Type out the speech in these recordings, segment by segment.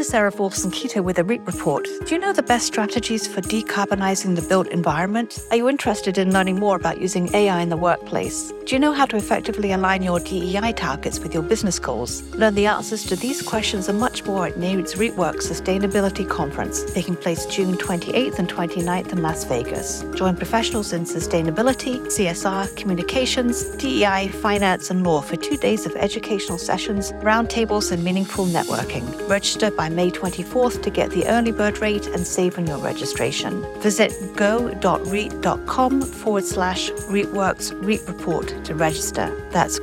is Sarah Borson-Keto with a REIT Report. Do you know the best strategies for decarbonizing the built environment? Are you interested in learning more about using AI in the workplace? Do you know how to effectively align your DEI targets with your business goals? Learn the answers to these questions and much more at NAREIT's REITworks Sustainability Conference, taking place June 28th and 29th in Las Vegas. Join professionals in sustainability, CSR, communications, DEI, finance, and law for 2 days of educational sessions, roundtables, and meaningful networking. Register by May 24th to get the early bird rate and save on your registration. Visit go.reit.com/REITworks REIT Report to register. That's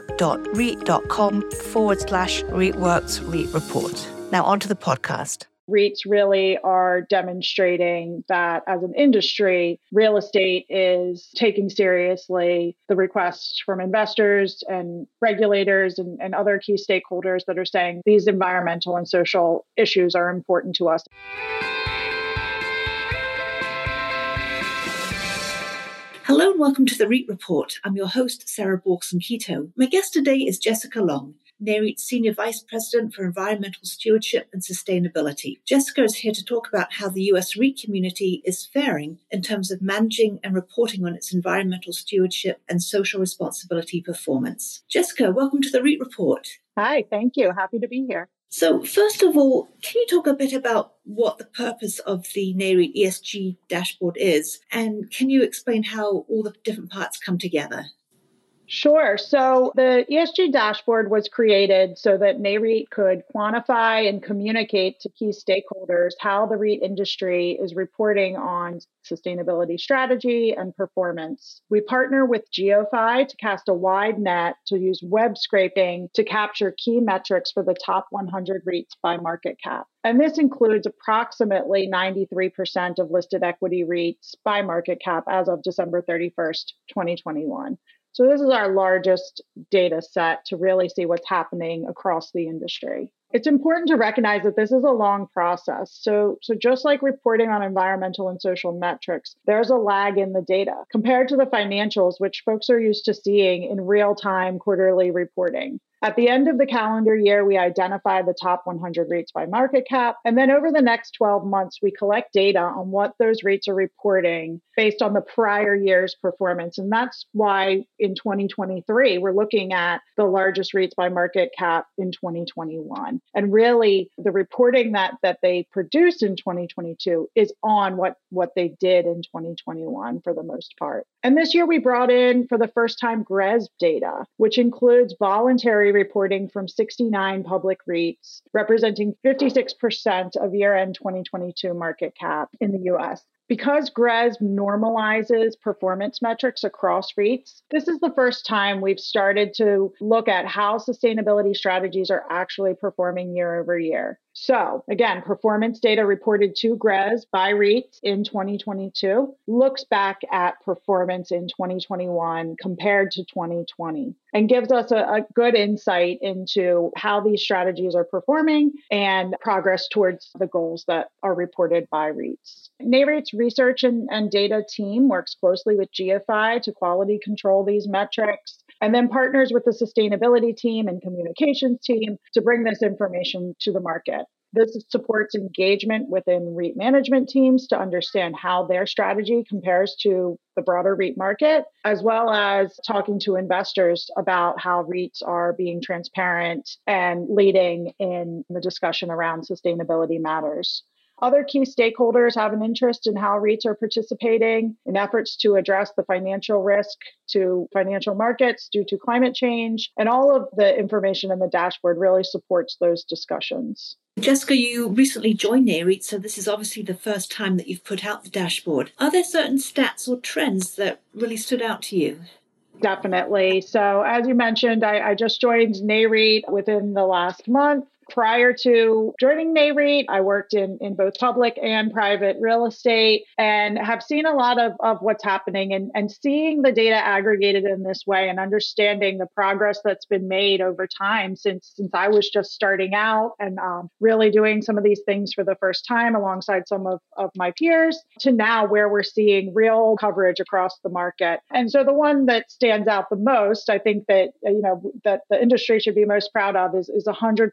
go.reit.com/REITworks REIT Report. Now on to the podcast. REITs really are demonstrating that as an industry, real estate is taking seriously the requests from investors and regulators and other key stakeholders that are saying these environmental and social issues are important to us. Hello and welcome to the REIT Report. I'm your host, Sarah Borson-Keto. My guest today is Jessica Long, NAREIT's Senior Vice President for Environmental Stewardship and Sustainability. Jessica is here to talk about how the US REIT community is faring in terms of managing and reporting on its environmental stewardship and social responsibility performance. Jessica, welcome to the REIT Report. Hi, thank you. Happy to be here. So first of all, can you talk a bit about what the purpose of the NAREIT ESG dashboard is? And can you explain how all the different parts come together? Sure. So the ESG dashboard was created so that NAREIT could quantify and communicate to key stakeholders how the REIT industry is reporting on sustainability strategy and performance. We partner with GeoPhy to cast a wide net to use web scraping to capture key metrics for the top 100 REITs by market cap. And this includes approximately 93% of listed equity REITs by market cap as of December 31st, 2021. So this is our largest data set to really see what's happening across the industry. It's important to recognize that this is a long process. So just like reporting on environmental and social metrics, there's a lag in the data compared to the financials, which folks are used to seeing in real-time quarterly reporting. At the end of the calendar year, we identify the top 100 REITs by market cap. And then over the next 12 months, we collect data on what those REITs are reporting based on the prior year's performance. And that's why in 2023, we're looking at the largest REITs by market cap in 2021. And really, the reporting that they produced in 2022 is on what they did in 2021 for the most part. And this year, we brought in, for the first time, GRESB data, which includes voluntary reporting from 69 public REITs, representing 56% of year-end 2022 market cap in the US. Because GRESB normalizes performance metrics across REITs, this is the first time we've started to look at how sustainability strategies are actually performing year over year. So again, performance data reported to GRESB by REITs in 2022 looks back at performance in 2021 compared to 2020 and gives us a good insight into how these strategies are performing and progress towards the goals that are reported by REITs. NAREIT's research and data team works closely with GeoPhy to quality control these metrics, and then partners with the sustainability team and communications team to bring this information to the market. This supports engagement within REIT management teams to understand how their strategy compares to the broader REIT market, as well as talking to investors about how REITs are being transparent and leading in the discussion around sustainability matters. Other key stakeholders have an interest in how REITs are participating in efforts to address the financial risk to financial markets due to climate change. And all of the information in the dashboard really supports those discussions. Jessica, you recently joined NAREIT, so this is obviously the first time that you've put out the dashboard. Are there certain stats or trends that really stood out to you? Definitely. So as you mentioned, I just joined NAREIT within the last month. Prior to joining NAREIT, I worked in both public and private real estate and have seen a lot of what's happening and seeing the data aggregated in this way and understanding the progress that's been made over time since I was just starting out and really doing some of these things for the first time alongside some of my peers to now where we're seeing real coverage across the market. And so the one that stands out the most, I think that, that the industry should be most proud of is 100%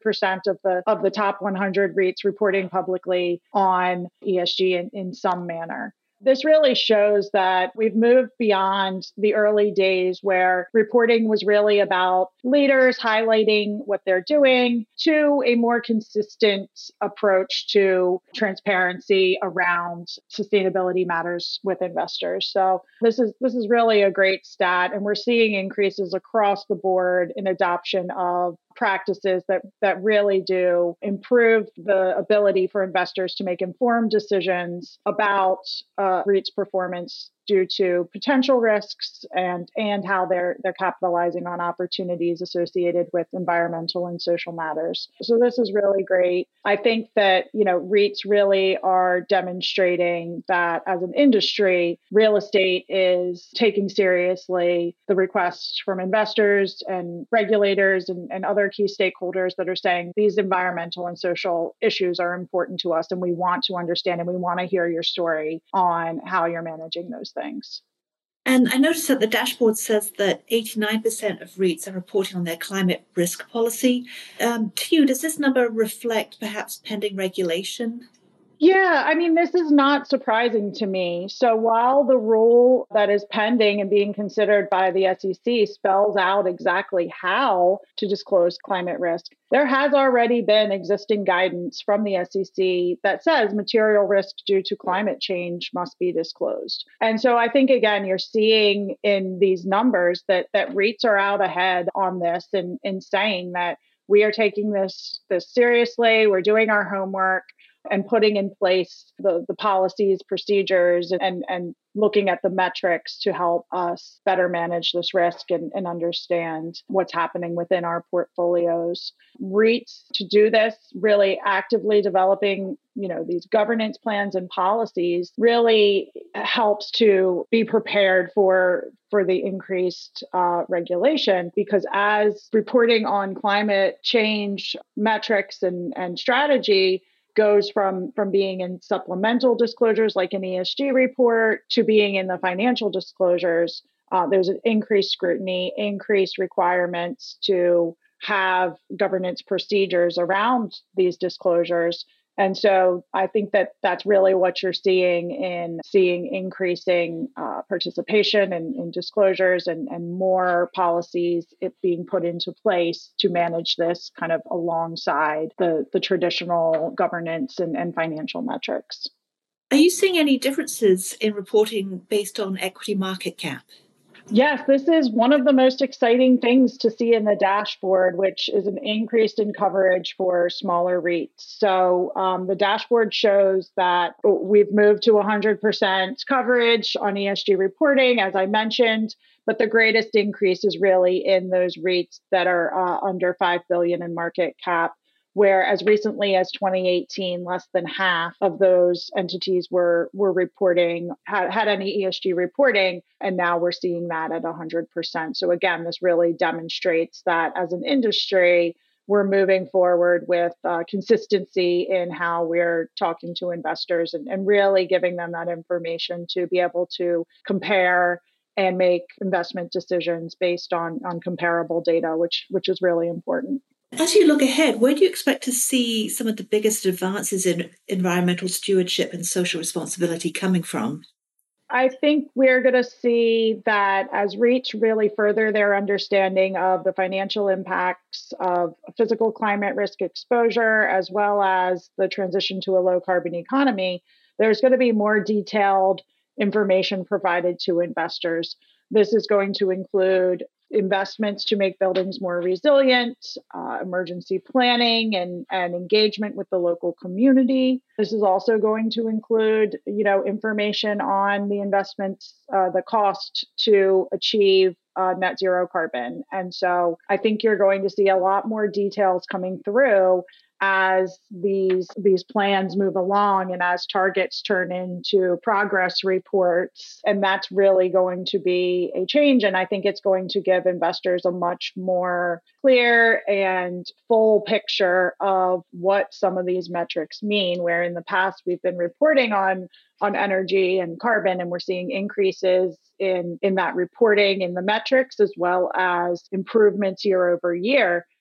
of the top 100 REITs reporting publicly on ESG in some manner. This really shows that we've moved beyond the early days where reporting was really about leaders highlighting what they're doing to a more consistent approach to transparency around sustainability matters with investors. So this is really a great stat, and we're seeing increases across the board in adoption of practices that really do improve the ability for investors to make informed decisions about REIT's performance due to potential risks and how they're capitalizing on opportunities associated with environmental and social matters. So this is really great. I think that, REITs really are demonstrating that as an industry, real estate is taking seriously the requests from investors and regulators and other key stakeholders that are saying these environmental and social issues are important to us, and we want to understand and we want to hear your story on how you're managing those things. And I noticed that the dashboard says that 89% of REITs are reporting on their climate risk policy. To you, does this number reflect perhaps pending regulation? Yeah, this is not surprising to me. So while the rule that is pending and being considered by the SEC spells out exactly how to disclose climate risk, there has already been existing guidance from the SEC that says material risk due to climate change must be disclosed. And so I think, again, you're seeing in these numbers that REITs are out ahead on this and in saying that we are taking this seriously, we're doing our homework, and putting in place the policies, procedures, and looking at the metrics to help us better manage this risk and understand what's happening within our portfolios. REITs, to do this, really actively developing, these governance plans and policies really helps to be prepared for the increased regulation, because as reporting on climate change metrics and strategy goes from being in supplemental disclosures like an ESG report to being in the financial disclosures, there's an increased scrutiny, increased requirements to have governance procedures around these disclosures. And so I think that's really what you're seeing increasing participation in disclosures and more policies being put into place to manage this kind of alongside the traditional governance and financial metrics. Are you seeing any differences in reporting based on equity market cap? Yes, this is one of the most exciting things to see in the dashboard, which is an increase in coverage for smaller REITs. So the dashboard shows that we've moved to 100% coverage on ESG reporting, as I mentioned, but the greatest increase is really in those REITs that are under $5 billion in market cap, where as recently as 2018, less than half of those entities were reporting, had any ESG reporting, and now we're seeing that at 100%. So again, this really demonstrates that as an industry, we're moving forward with consistency in how we're talking to investors and really giving them that information to be able to compare and make investment decisions based on comparable data, which is really important. As you look ahead, where do you expect to see some of the biggest advances in environmental stewardship and social responsibility coming from? I think we're going to see that as REITs really further their understanding of the financial impacts of physical climate risk exposure, as well as the transition to a low carbon economy, there's going to be more detailed information provided to investors. This is going to include investments to make buildings more resilient, emergency planning and engagement with the local community. This is also going to include, information on the investments, the cost to achieve net zero carbon. And so I think you're going to see a lot more details coming through as these plans move along and as targets turn into progress reports. And that's really going to be a change. And I think it's going to give investors a much more clear and full picture of what some of these metrics mean, where in the past we've been reporting on energy and carbon, and we're seeing increases in that reporting in the metrics as well as improvements year over year.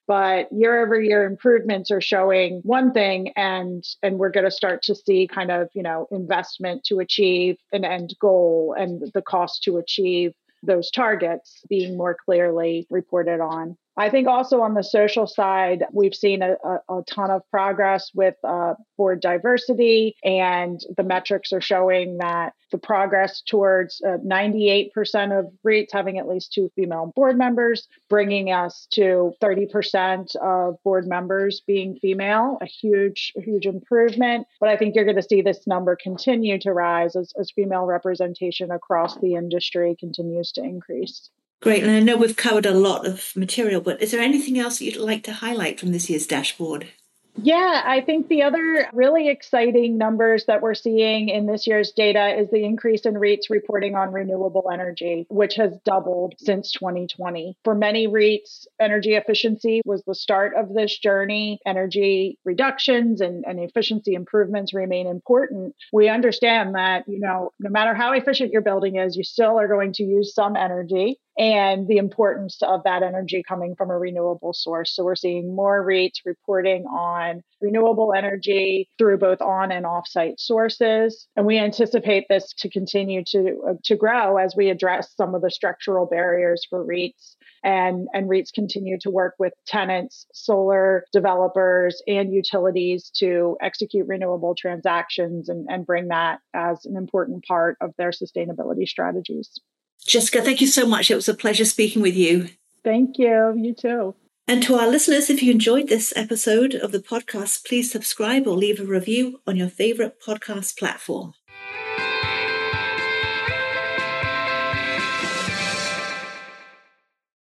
but year over year improvements are showing one thing, and we're going to start to see kind of, investment to achieve an end goal and the cost to achieve those targets being more clearly reported on. I think also on the social side, we've seen a ton of progress with board diversity, and the metrics are showing that the progress towards 98% of REITs having at least 2 female board members, bringing us to 30% of board members being female, a huge improvement. But I think you're going to see this number continue to rise as female representation across the industry continues to increase. Great. And I know we've covered a lot of material, but is there anything else that you'd like to highlight from this year's dashboard? Yeah, I think the other really exciting numbers that we're seeing in this year's data is the increase in REITs reporting on renewable energy, which has doubled since 2020. For many REITs, energy efficiency was the start of this journey. Energy reductions and efficiency improvements remain important. We understand that, no matter how efficient your building is, you still are going to use some energy, and the importance of that energy coming from a renewable source. So we're seeing more REITs reporting on renewable energy through both on and off-site sources. And we anticipate this to continue to grow as we address some of the structural barriers for REITs. And REITs continue to work with tenants, solar developers, and utilities to execute renewable transactions and bring that as an important part of their sustainability strategies. Jessica, thank you so much. It was a pleasure speaking with you. Thank you. You too. And to our listeners, if you enjoyed this episode of the podcast, please subscribe or leave a review on your favorite podcast platform.